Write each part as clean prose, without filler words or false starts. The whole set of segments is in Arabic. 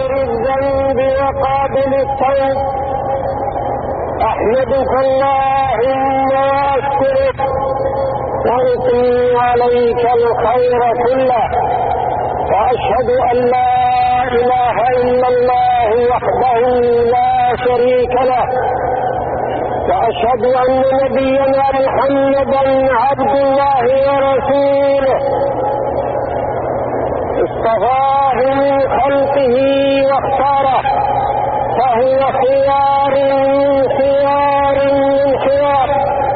غافر الذنب وقابل التوب، أحمدك اللهم وأشكرك وأثني عليك الخير كله، وأشهد أن لا إله إلا الله وحده لا شريك له، وأشهد أن نبينا محمدا عبد الله ورسوله، اصطفاه من خلقه واختاره، فهو خيار من خيار من خيار،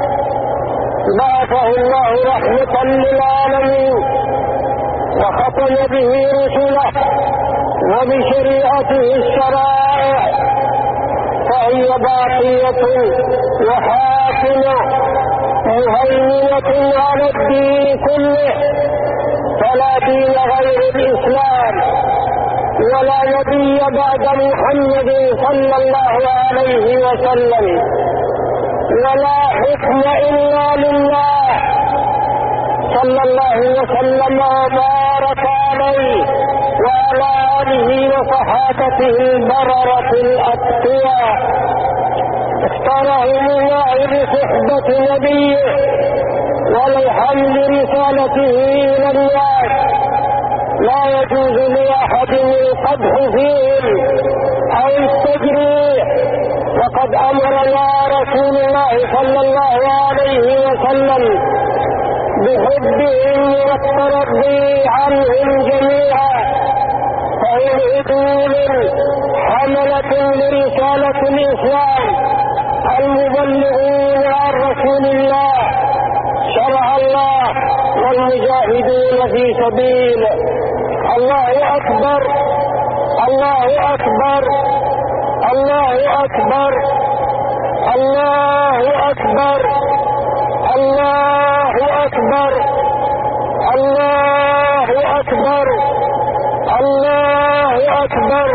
بعثه الله رحمة للعالمين وختم به رسله وبشريعته الشرائع، فهي باقية وحاكمة مهيمنة على الدين كله، فلا دين غير الإسلام ولا نبي بعد محمد صلى الله عليه وسلم، ولا حكم إلا لله صلى الله وسلم وبارك عليه وعلى آله وصحابته البررة الأتقياء، اختارهم الله بصحبة نبيه ولحمل رسالته إلى الناس، لا يجوز لأحد القدح فيهم أو التجريح، وقد أمرنا رسول الله صلى الله عليه وسلم بحبهم والترضي عنهم جميعا، فهم عدول حملة لرسالة الإسلام المبلغون عن رسول الله شرع الله والمجاهدون في سبيله. الله أكبر الله أكبر الله أكبر الله أكبر الله أكبر الله أكبر الله أكبر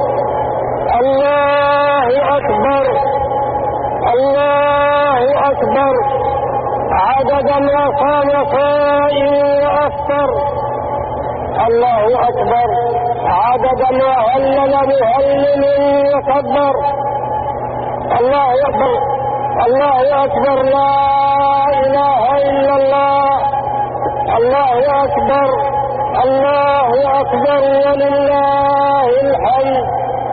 الله أكبر الله أكبر، عدد ما قام صائم وأفطر. الله أكبر، عدد ما هلل مهلل وكبر. الله أكبر الله أكبر، لا إله إلا الله. الله أكبر الله أكبر ولله الحمد.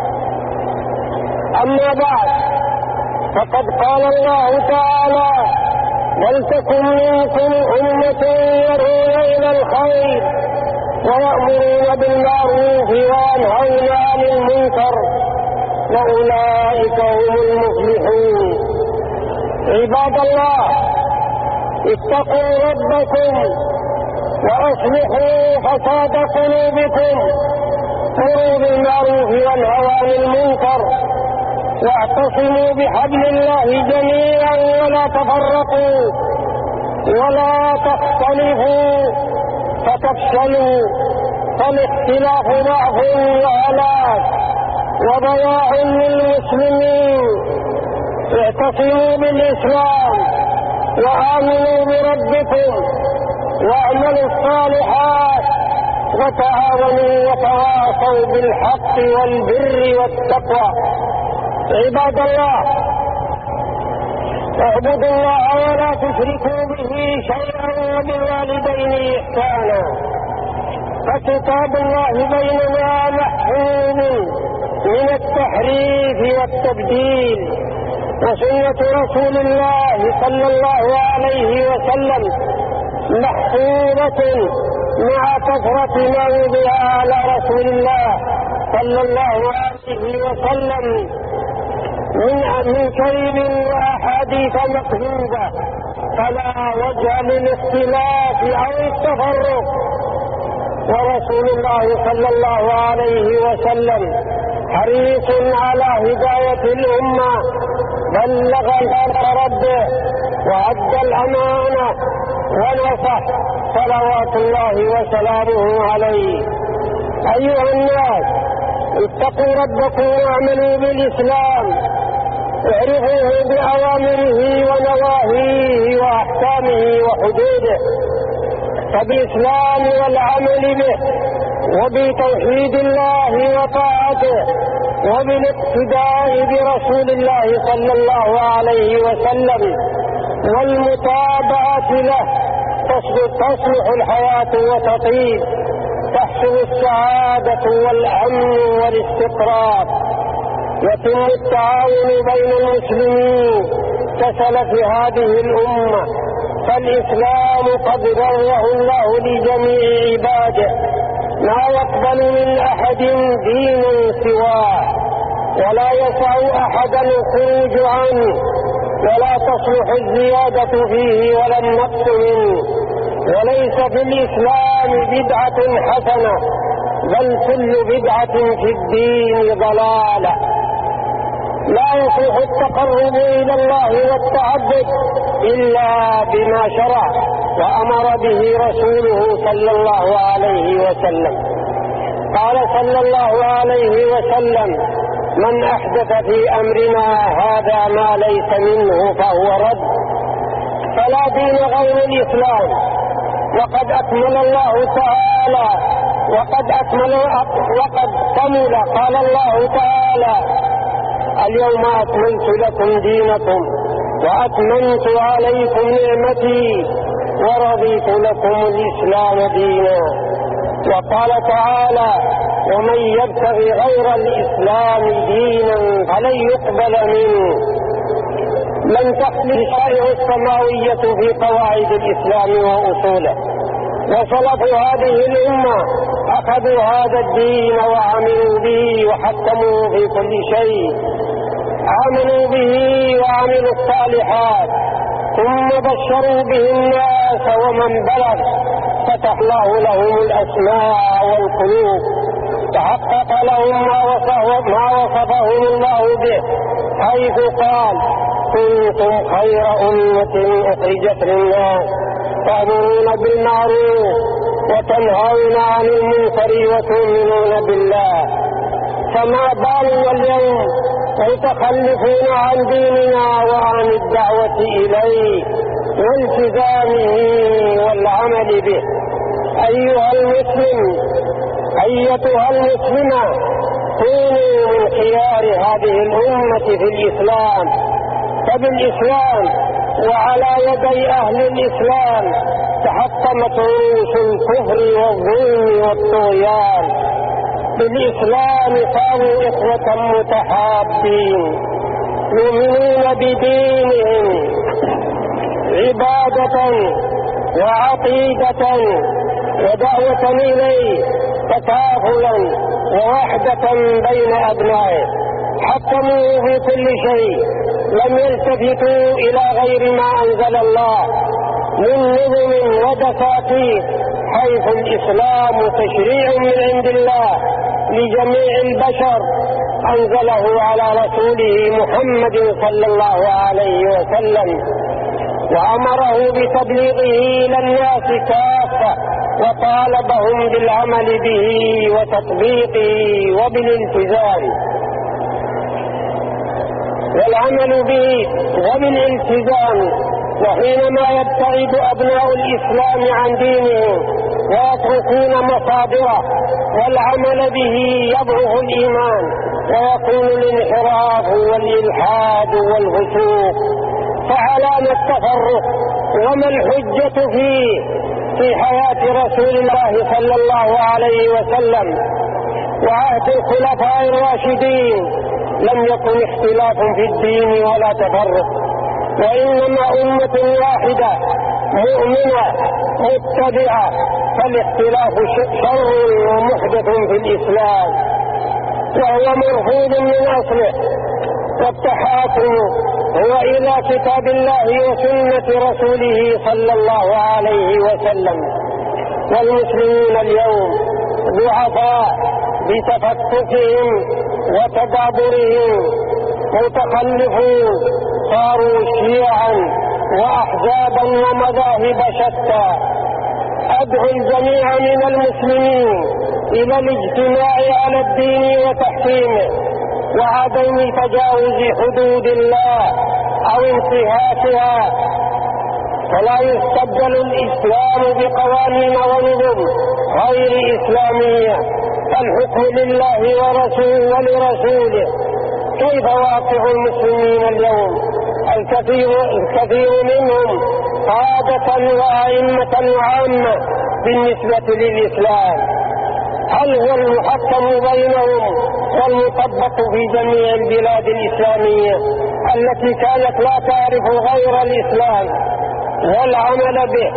أما بعد، فقد قال الله تعالى: ولتكن منكم أمة يدعون إلى الخير ويأمرون بالمعروف وينهون عن المنكر وأولئك هم المفلحون. عباد الله، اتقوا ربكم وأصلحوا فساد قلوبكم، مروا بالمعروف وانهوا عن المنكر، واعتصموا بحبل الله جميعا ولا تفرقوا ولا تختلفوا فتفشلوا، فالاختلاف ضعف وهلاك وضياع للمسلمين. اعتصموا بالإسلام وآمنوا بربكم واعملوا الصالحات وتعاونوا وتواصوا بالحق والبر والتقوى. عباد الله، اعبدوا الله ولا تشركوا به شيئا وبالوالدين إحسانا، فكتاب الله بيننا محفوظ من التحريف والتبديل، وسنة رسول الله صلى الله عليه وسلم محفوظة مع كثرة ما وضع على رسول الله صلى الله عليه وسلم من كلم وأحاديث مكذوبة، فلا وجه للاختلاف أو التفرق. ورسول الله صلى الله عليه وسلم حريص على هداية الأمة، بلغ ربه وأدى الأمانة ونصح، صلوات الله وسلامه عليه. أيها الناس، اتقوا ربكم واعملوا بالإسلام، اعرفوه بأوامره ونواهيه وأحكامه وحدوده، فبالإسلام والعمل به وبتوحيد الله وطاعته طاعته وبالاقتداء برسول الله صلى الله عليه وسلم والمتابعة له تصلح الحياة وتطيب، تحصل السعادة والأمن والاستقرار، يتم التعاون بين المسلمين كسلف هذه الأمة. فالإسلام قد ضره الله لجميع عباده، لا يقبل من أحد دين سواه، ولا يسع أحدا الخروج عنه، ولا تصلح الزيادة فيه ولا النقص منه. وليس في الإسلام بدعة حسنة، بل كل بدعة في الدين ضلالة. لا يصلح التقرب إلى الله والتعبد إلا بما شرع وأمر به رسوله صلى الله عليه وسلم. قال صلى الله عليه وسلم: من أحدث في أمرنا هذا ما ليس منه فهو رد. فلا دين غير الإسلام. وقد أكمل الله تعالى وقد كمل. قال الله تعالى: اليوم أكملت لكم دينكم وأتممت عليكم نعمتي ورضيت لكم الإسلام دينا. وقال تعالى: ومن يبتغي غير الإسلام دينا فلن يقبل منه. لم تخلو الشريعة السماوية في قواعد الإسلام وأصوله، وسلف هذه الأمة أخذوا هذا الدين وعملوا به وحكموا في كل شيء، عملوا به وعملوا الصالحات، ثم بشروا به الناس ومن بلغ، فتح الله لهم الأسماع والقلوب، تحقق لهم ما وصفهم الله به، حيث قال: كنتم خير أمة أخرجت للناس تأمرون بالمعروف وتنهون عن المنكر وتؤمنون بالله. فما بالنا اليوم متخلفون عن ديننا وعن الدعوة إليه والتزامه والعمل به. أيها المسلم، أيتها المسلمة، كونوا من خيار هذه الأمة في الإسلام. فبالإسلام وعلى يدي أهل الإسلام تحطمت رؤوس الكفر والظلم والطغيان. بالإسلام صاروا إخوة متحابين يؤمنون بدينهم عبادة وعقيدة ودعوة إليه، تكافلا ووحدة بين أبنائه. حكموا في كل شيء، لم يلتفتوا إلى غير ما أنزل الله من نظم ودساتير، حيث الإسلام تشريع من عند الله لجميع البشر، أنزله على رسوله محمد صلى الله عليه وسلم، وأمره بتبليغه إلى الناس كافة، وطالبهم بالعمل به وتطبيقه وبالالتزام. والعمل به وبالالتزام. وحينما يبتعد أبناء الإسلام عن دينهم ويتركون مصادره والعمل به، يضعف الإيمان ويكون الانحراف والإلحاد والفسوق. فعلامة التفرق وما الحجة فيه في حياة رسول الله صلى الله عليه وسلم وعهد الخلفاء الراشدين لم يكن اختلاف في الدين ولا تفرق، وإنما أمة واحدة مؤمنة متبعة. فالاختلاف شر ومحدث في الإسلام وهو مرفوض من أصله. والتحاكم هو إلى كتاب الله وسنة رسوله صلى الله عليه وسلم. والمسلمون اليوم ضعفاء بتفككهم وتدابرهم، متخلفون، صاروا شيعا وأحزابا ومذاهب شتى. أدعو الجميع من المسلمين إلى الاجتماع على الدين وتحكيمه وعدم تجاوز حدود الله أو انتهاكها. فلا يستبدل الإسلام بقوانين ونظم غير إسلامية الحكم لله ولرسوله. كيف واقع المسلمين اليوم؟ الكثير منهم قادة وأئمة وعامة بالنسبة للإسلام، هل هو المحكم بينهم والمطبق في جميع البلاد الإسلامية التي كانت لا تعرف غير الإسلام والعمل به،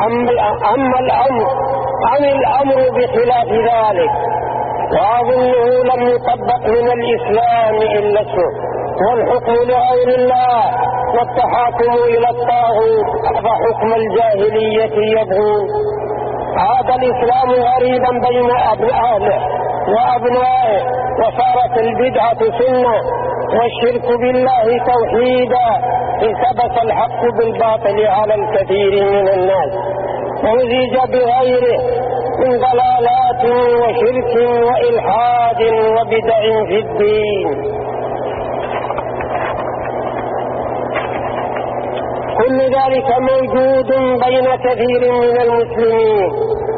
أم الأمر بخلاف ذلك؟ وأظنه لم يطبق من الإسلام إلا اسمه، والحكم لغير الله والتحاكم إلى الطاغوت فحكم الجاهلية يبغون. عاد الإسلام غريبا بين أهله وأبنائه، وصارت البدعة سنة والشرك بالله توحيدا، التبس الحق بالباطل على الكثير من الناس ومزيج بغيره من ضلالات وشرك وإلحاد وبدع في الدين. كل ذلك موجود بين كثير من المسلمين،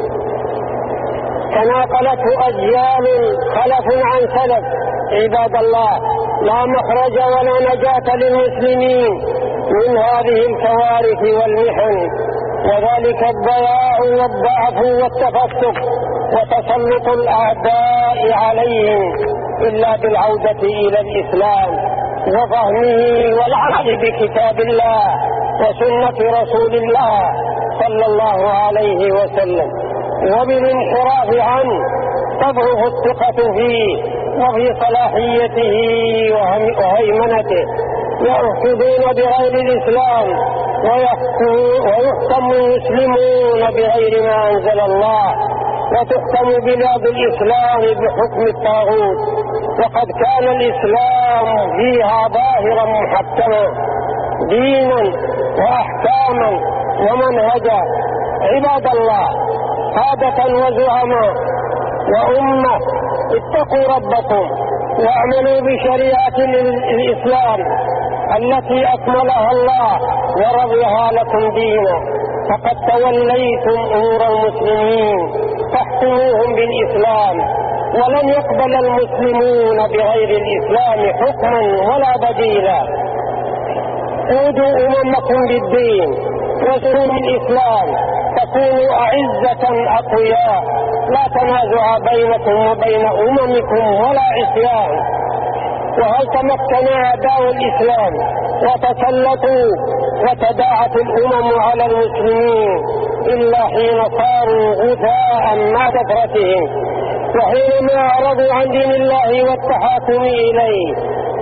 تناقلته أجيال خلف عن سلف. عباد الله، لا مخرج ولا نجاة للمسلمين من هذه الكوارث والمحن، وذلك الضياع والضعف والتفسق وتسلط الأعداء عليهم، إلا بالعودة إلى الإسلام وفهمه والعمل بكتاب الله وسنة رسول الله صلى الله عليه وسلم، وبالانحراف عنه تضعف الثقة فيه وفي صلاحيته وهيمنته. يرفضون بغير الإسلام ويحكم المسلمون بغير ما أنزل الله، وتحكم بلاد الإسلام بحكم الطاغوت، وقد كان الإسلام فيها ظاهرا محكما دينا وأحكاما ومنهجا. عباد الله، قادة وزعماء وأمة، اتقوا ربكم واعملوا بشريعة الإسلام التي أكملها الله ورضيها لكم دينا. فقد توليتم أمور المسلمين فاحكموهم بالإسلام، ولن يقبل المسلمون بغير الإسلام حكما ولا بديلا. قودوا أممكم بالدين وسنن الإسلام تكونوا أعزة أقوياء، لا تنازع بينكم وبين أممكم ولا عصيان. وهل تمكن أعداء الإسلام وتسلطوا وتداعت الأمم على المسلمين إلا حين صاروا غثاء مع كثرتهم، وحينما أعرضوا عن دين الله والتحاكم إليه،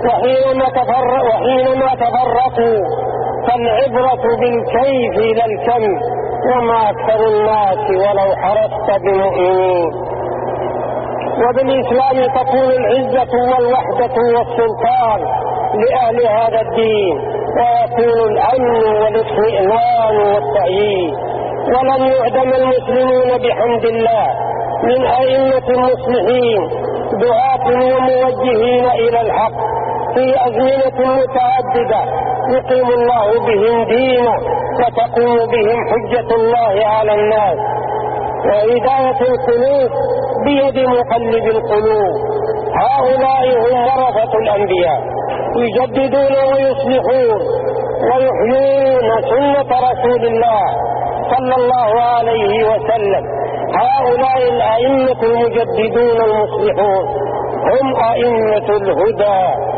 وحينما تفرقوا. فالعبرة بالكيف لا الكم، وما أكثر الناس ولو حرصت بمؤمنين. وبالإسلام تكون العزة والوحدة والسلطان لأهل هذا الدين، ويكون الأمن والاطمئنان والتأييد. ولن يعدم المسلمون بحمد الله من أئمة المصلحين دعاة وموجهين إلى الحق في أزمنة متعددة يقيم الله بهم دينه وتقوم بهم حجة الله على الناس. وهداية القلوب بيد مقلب القلوب. هؤلاء هم ورثة الأنبياء، يجددون ويصلحون ويحيون سنة رسول الله صلى الله عليه وسلم. هؤلاء الأئمة المجددون المصلحون هم أئمة الهدى.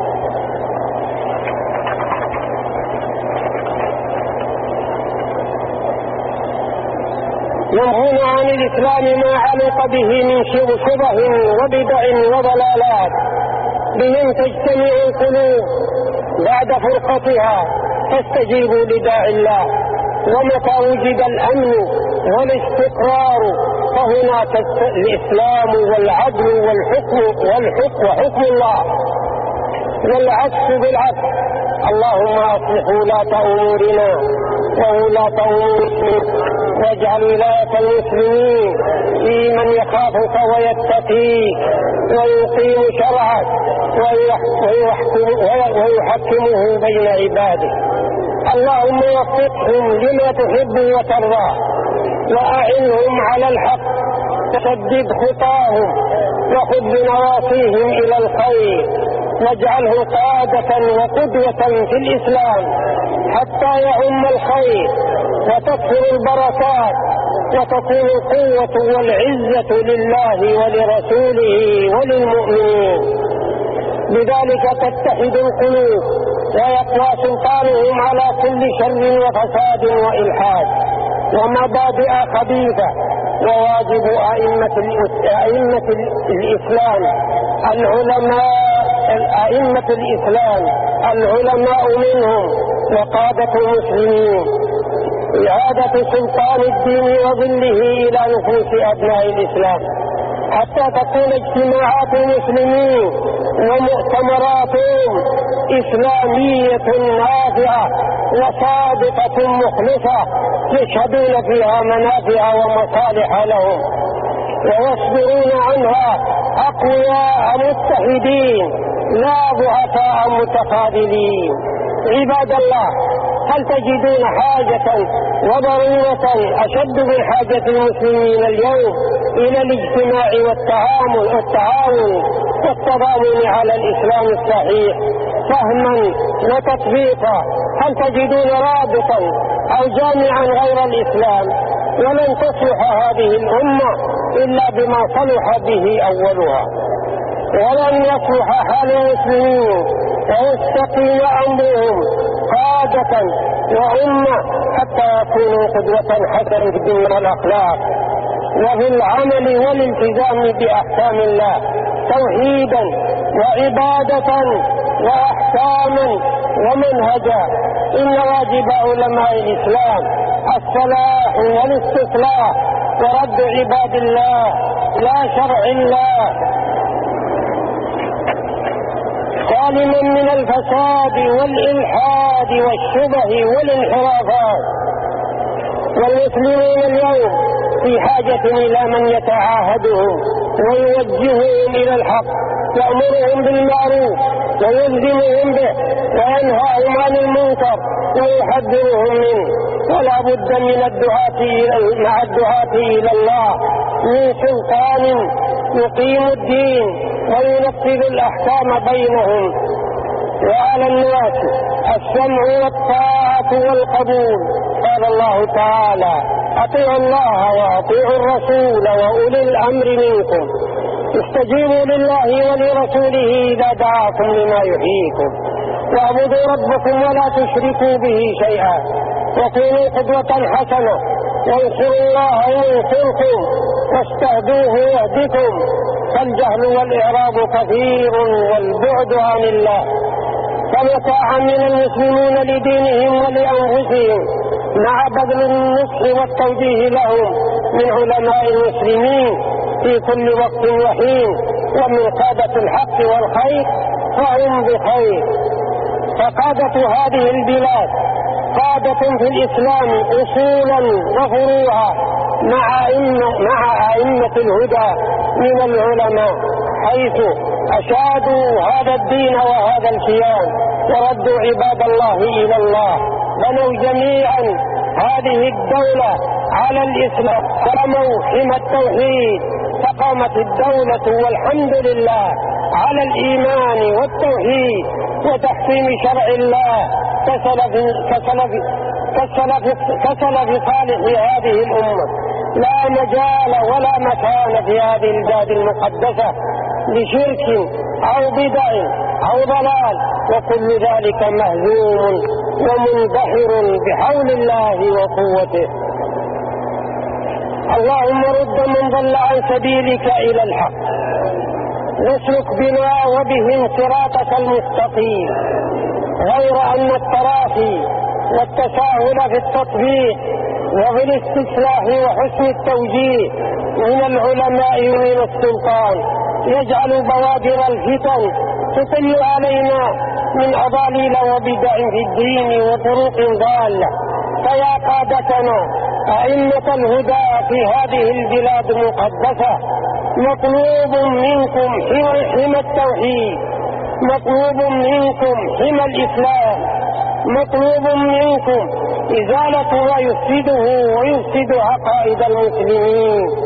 ينهون عن الإسلام ما علق به من شبه وبدع وضلالات. بهم تجتمع القلوب بعد فرقتها فاستجيبوا لداعي الله. ومتى وجد الأمن والاستقرار فهناك الإسلام والعدل وحكم الله، والعكس بالعكس. اللهم أصلح ولاة أمورنا وولاة أمورنا، واجعل ولاية المسلمين في من يخافك ويتقيك ويقيم شرعك ويحكمه بين عباده. اللهم وفقهم لما تحب وترضى، وأعنهم على الحق تسدد خطاهم وخذ بنواصيهم إلى الخير، واجعلهم قادة وقدوة في الإسلام حتى يعم الخير وتكثر البركات وتكون القوة والعزة لله ولرسوله وللمؤمنين. بذلك تتحد القلوب ويقوى سلطانهم على كل شر وفساد وإلحاد ومبادئ خبيثة. وواجب أئمة الإسلام العلماء منهم وقادة المسلمين إعادة سلطان الدين وظله إلى نفوس أبناء الإسلام حتى تكون اجتماعات المسلمين ومؤتمراتهم إسلامية نافعة وصادقة مخلصة يشهدون فيها منافع ومصالح لهم ويصدرون عنها أقوياء متحدين لا ضعفاء متخاذلين. عباد الله، هل تجدون حاجة وضرورة أشد من حاجة المسلمين اليوم إلى الاجتماع والتعاون والتضامن على الإسلام الصحيح فهما وتطبيقا؟ هل تجدون رابطا أو جامعا غير الإسلام؟ ولن تصلح هذه الأمة إلا بما صلح به أولها، ولن يصلح حال المسلمين ويستقيم أمرهم قادة وأمة حتى يكونوا قدوة حسنة في الدين والأخلاق وفي العمل والالتزام بأحكام الله توحيدا وعبادة وأحكاما ومنهجا. إن واجب علماء الإسلام الصلاح والاستصلاح ورد عباد الله لا شرع الله سالما من الفساد والإلحاد والشبه والانحرافات. والمسلمون اليوم في حاجة إلى من يتعاهدهم ويوجههم إلى الحق، يأمرهم بالمعروف ويلزمهم به وينهاهم عن المنكر ويحذرهم منه. ولا بد من مع الدعاة إلى الله من سلطان يقيم الدين وينفذ الأحكام بينهم. وعلى الناس السمع والطاعة والقبول. قال الله تعالى: أطيعوا الله وأطيعوا الرسول وأولي الأمر منكم، استجيبوا لله ولرسوله إذا دعاكم لما يحييكم، واعبدوا ربكم ولا تشركوا به شيئا، وكونوا قدوة حسنة، وانصروا الله ينصركم، واستهدوه يهدكم. فالجهل والإعراض كثير والبعد عن الله. فمتى عمل المسلمون لدينهم ولأنفسهم مع بذل النصح والتوجيه لهم من علماء المسلمين في كل وقت وحين ومن قادة الحق والخير فهم بخير. فقادة هذه البلاد قادة في الإسلام أصولا وفروعا مع أئمة الهدى من العلماء، حيث أشادوا هذا الدين وهذا الكيان وردوا عباد الله إلى الله. بنوا جميعا هذه الدولة على الإسلام، قاموا حمى التوحيد، فقامت الدولة والحمد لله على الإيمان والتوحيد وتحكيم شرع الله كسلف صالح هذه الأمة. لا مجال ولا مكان في هذه البلاد المقدسة لشرك أو بدع أو ضلال، وكل ذلك مهزوم ومندحر بحول الله وقوته. اللهم رد من ضل عن سبيلك إلى الحق، واسلك بنا وبهم صراطك المستقيم، غير أن التراخي والتساهل في التطبيق وفي الاستصلاح وحسن التوجيه من العلماء ومن السلطان يجعل بوادر الفتن تطل علينا من أضاليل وبدع في الدين وطرق ضالة. فيا قادتنا أئمة الهدى في هذه البلاد المقدسة، مطلوب منكم حمى التوحيد، مطلوب منكم حمى الإسلام، مطلوب منكم إزالة ما يفسده ويفسد عقائد المسلمين،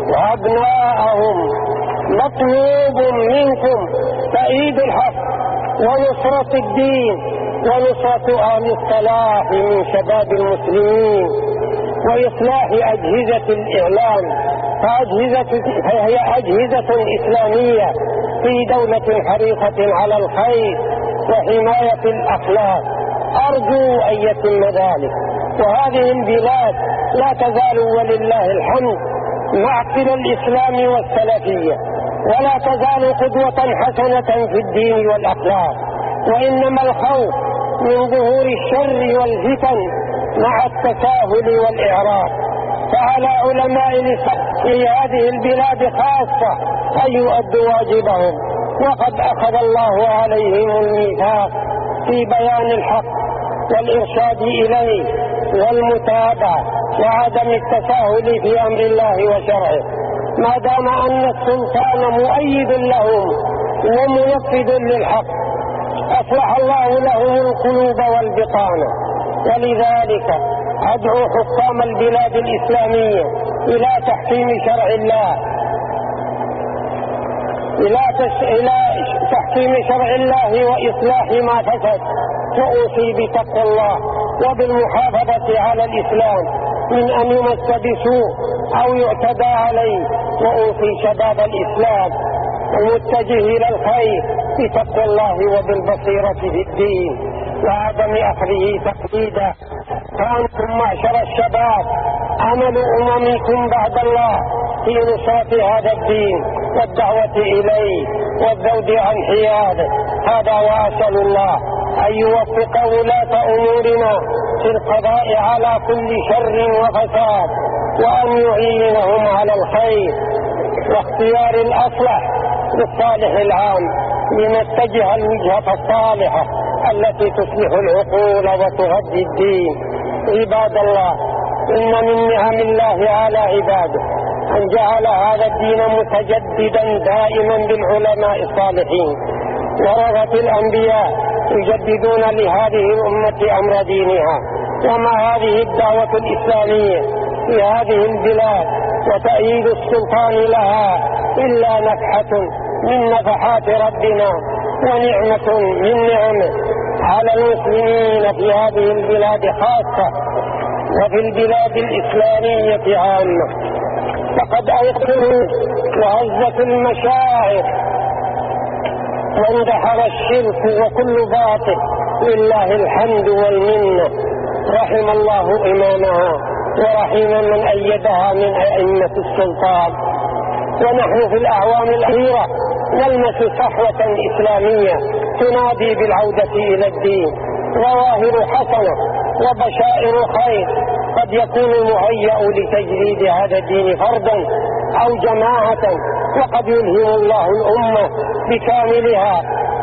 وأبناءهم. مطلوب منكم تأييد الحق ونصرة الدين ونصرة أهل الصلاح من شباب المسلمين، وإصلاح أجهزة الإعلام، فهي أجهزة إسلامية في دولة حريصة على الخير وحماية الأخلاق. أرجو أن يتم ذلك. وهذه البلاد لا تزال ولله الحمد معقل الإسلام والسلفية، ولا تزال قدوة حسنة في الدين والأخلاق، وإنما الخوف من ظهور الشر والفتن مع التساهل والإعراض. فعلى علماء الإسلام في هذه البلاد خاصة أن يؤدوا واجبهم، وقد أخذ الله عليهم الميثاق في بيان الحق والإرشاد إليه والمتابعة وعدم التساهل في أمر الله وشرعه، ما دام أن السلطان مؤيد لهم ومنفذ للحق أصلح الله لهم القلوب والبطانة. ولذلك أدعو حكام البلاد الإسلامية إلى تحكيم شرع الله، إلى تحكيم شرع الله وإصلاح ما فسد، وأوصي بتقوى الله وبالمحافظة على الإسلام من أن يمس بسوء أو يعتدى عليه. وأوصي شباب الإسلام المتجه إلى الخير بتقوى الله وبالبصيرة في الدين وعدم أخذه تقليدا. فأنتم معشر الشباب عمل أممكم بعد الله في نصرة هذا الدين والدعوة إليه والذود عن حياده. هذا وأسأل الله أن يوفق ولاة أمورنا في القضاء على كل شر وفساد، وأن يعينهم على الخير واختيار الأصلح للصالح العام، لنتجه الوجهة الصالحة التي تصلح العقول وتغذي الدين. عباد الله، إن من نعم الله على عباده أن جعل هذا الدين متجددا دائما بالعلماء الصالحين ورثة الأنبياء يجددون لهذه الأمة أمر دينها. وما هذه الدعوة الإسلامية في هذه البلاد وتأييد السلطان لها إلا نفحة من نفحات ربنا ونعمة من نعمه على المسلمين في هذه البلاد خاصة وفي البلاد الإسلامية عامة. فقد أيقظوا وهزت المشاعر واندحر الشرك وكل باطل، لله الحمد والمنة. رحم الله إمامها ورحم من أيدها من أئمة السلطان. ونحن في الأعوام الأخيرة نلمس صحوة إسلامية تنادي بالعودة إلى الدين، ظواهر حسنة وبشائر خير. قد يكون المهيأ لتجديد هذا الدين فردا أو جماعة، وقد يلهم الله الأمة بكاملها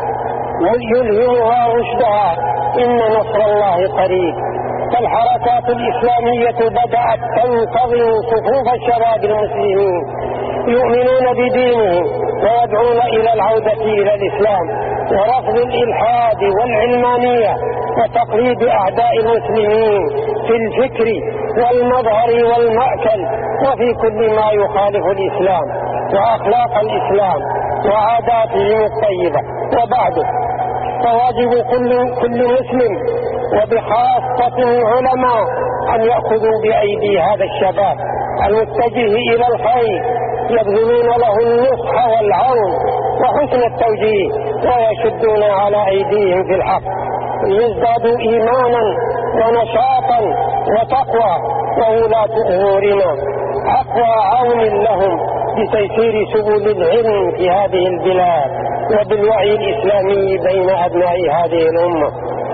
ويلهمها رشدها. إن نصر الله قريب. فالحركات الإسلامية بدأت تنتظم صفوف الشباب المسلمين يؤمنون بدينهم ويدعون إلى العودة إلى الإسلام ورفض الإلحاد والعلمانية وتقليد أعداء المسلمين في الفكر والمظهر والمأكل وفي كل ما يخالف الإسلام وأخلاق الإسلام وعاداتهم الطيبة. وبعد، فواجب كل مسلم وبخاصة العلماء أن يأخذوا بأيدي هذا الشباب المتجه إلى الخير، يبذلون له النصح والعون وحسن التوجيه، ويشدون على أيديهم في الحق ليزدادوا إيمانا ونشاطا وتقوى. وولاة أمورنا أقوى عون لهم بتيسير سبل العلم في هذه البلاد وبالوعي الإسلامي بين أبناء هذه الأمة.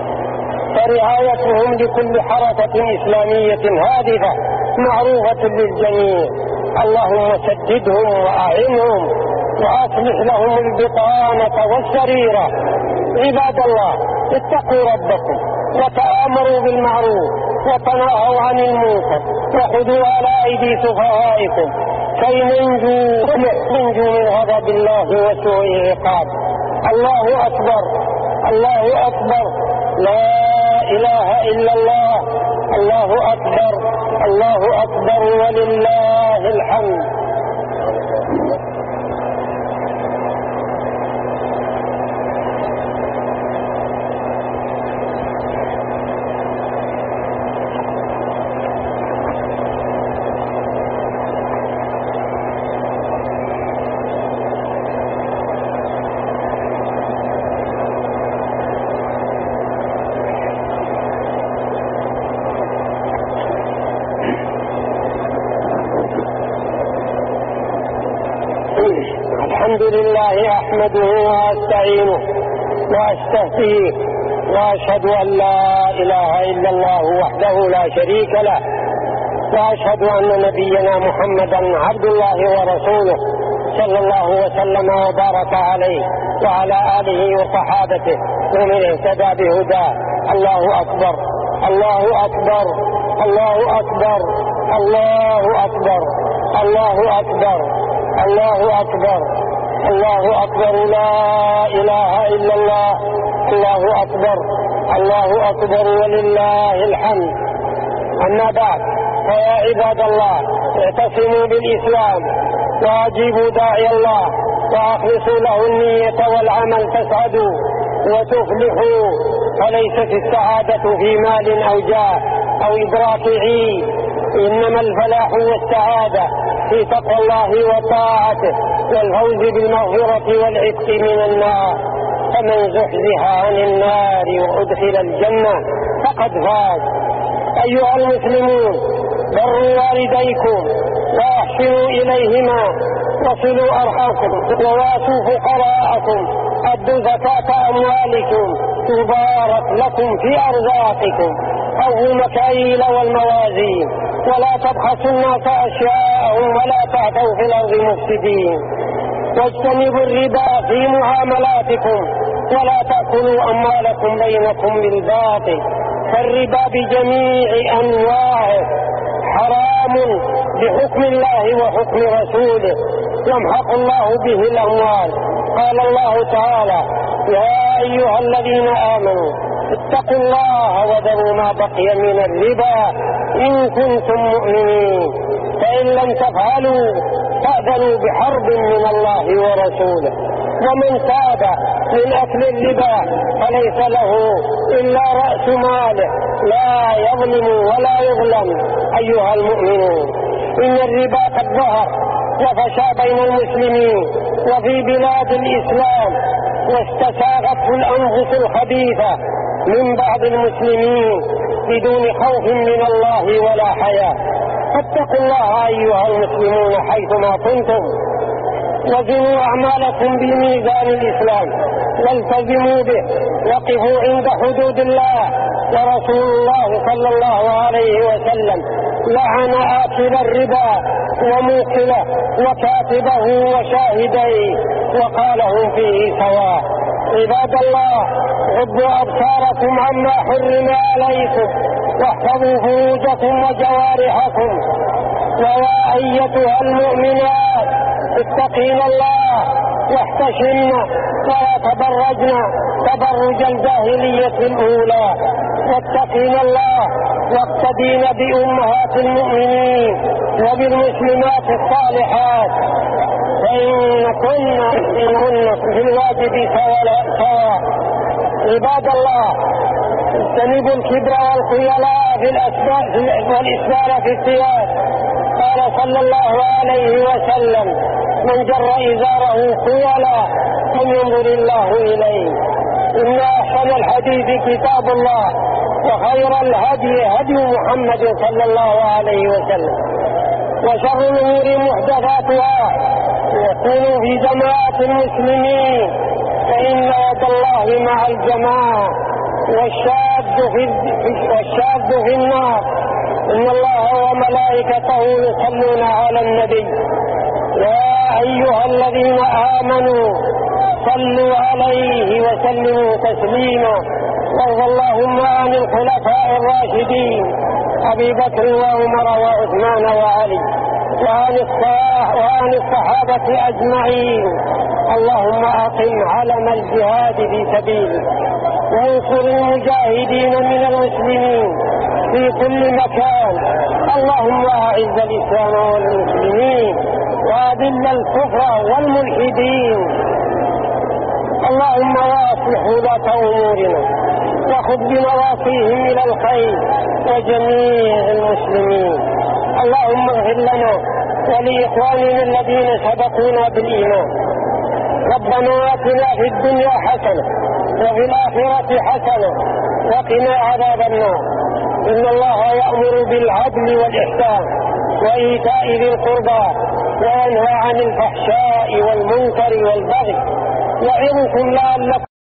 فرعايتهم لكل حركة إسلامية هادفة معروفة للجميع. اللهم سددهم وأعنهم وأصلح لهم البطانة والسريرة. عباد الله، اتقوا ربكم وتآمروا بالمعروف وتناهوا عن المنكر وخذوا على أيدي سفهائكم كي ننجو من غضب الله وسوء العقاب. الله أكبر، الله أكبر، لا إله إلا الله، الله أكبر، الله أكبر ولله الحمد. الحمد لله أحمده وأستعينه وأستهديه وأشهد أن لا إله إلا الله وحده لا شريك له، وأشهد أن نبينا محمدا عبد الله ورسوله صلى الله وسلم وبارك عليه وعلى آله وصحابته ومن اهتدى بهداه. الله أكبر الله أكبر الله أكبر الله أكبر الله أكبر الله أكبر الله أكبر لا إله إلا الله. الله أكبر الله أكبر ولله الحمد. أما بعد، فيا عباد الله، اعتصموا بالإسلام وأجيبوا داعي الله وأخلصوا له النية والعمل تسعدوا وتفلحوا، فليست السعادة في مال أو جاه أو إدراك عيد، إنما الفلاح والسعادة في تقوى الله وطاعته والفوز بالمغفرة والعتق من النار. فمن زحزح عن النار وأدخل الجنة فقد فاز. أيها المسلمون، بروا والديكم وأحسنوا إليهما وصلوا أرحامكم وواسوا فقراءكم، أدوا زكاة أموالكم تبارك لكم في أرزاقكم، أوفوا المكاييل والموازين ولا تبخسوا الناس أشياءهم ولا تعثوا في الأرض مفسدين، واجتنبوا الربا في معاملاتكم ولا تأكلوا أموالكم بينكم بالباطل، فالربا بجميع أنواعه حرام بحكم الله وحكم رسوله، يمحق الله به الأموال. قال الله تعالى: يا أيها الذين آمنوا اتقوا الله وذروا ما بقي من الربا إن كنتم مؤمنين، فإن لم تفعلوا فأذنوا بحرب من الله ورسوله، ومن تاب من أكل الربا فليس له إلا رأس ماله لا يظلم ولا يظلم. أيها المؤمنون، إن الربا قد ظهر وفشى بين المسلمين وفي بلاد الإسلام، واستساغته الأنفس الخبيثة من بعض المسلمين بدون خوف من الله ولا حياء. فاتقوا الله أيها المسلمون حيثما كنتم، وزنوا أعمالكم بميزان الإسلام والتزموا به، وقفوا عند حدود الله. ورسول الله صلى الله عليه وسلم لعن آكل الربا وموكله وكاتبه وشاهديه وقال هم فيه سواء. عباد الله، غضوا أبصاركم عما حرم عليكم واحفظوا فروجكم وجوارحكم. ويا أيتها المؤمنات، اتقين الله واحتشمن ولا تبرجن تبرج الجاهلية الأولى، واتقين الله واقتدين بأمهات المؤمنين وبالمسلمات الصالحات، فإن كن في الواجب سواء. عباد الله، اجتنبوا الكبر والخيلاء في الأسباب والإسبال في الثياب. قال صلى الله عليه وسلم: من جر إزاره خيلا فلينظر الله إليه. إن أحسن الحديث كتاب الله، وخير الهدي هدي محمد صلى الله عليه وسلم، وشر الأمور محدثاتها. وكونوا في جماعة المسلمين فإن يد الله مع الجماعة، والشاذ في النار. إن الله وملائكته يصلون على النبي. يا أيها الذين آمنوا صلوا عليه وسلموا تسليما. وارض اللهم عن الخلفاء الراشدين أبي بكر وعمر وعثمان وعلي وعن الصحابة أجمعين. اللهم أقم علم الجهاد في سبيلك، وانصر المجاهدين من المسلمين في كل مكان. اللهم أعز الإسلام والمسلمين، وأذل الكفر والملحدين. اللهم واصلح ولاة أمورنا وخذ بنواصيهم إلى الخير وجميع المسلمين. اللهم اغفر لنا ولإخواننا الذين سبقونا بالإيمان. ربنا آتنا في الدنيا حسنة وفي الآخرة حسنة وقنا عذاب النار. إن الله يأمر بالعدل والإحسان وإيتاء ذي القربى وينهى عن الفحشاء والمنكر والبغي يعظكم لعلكم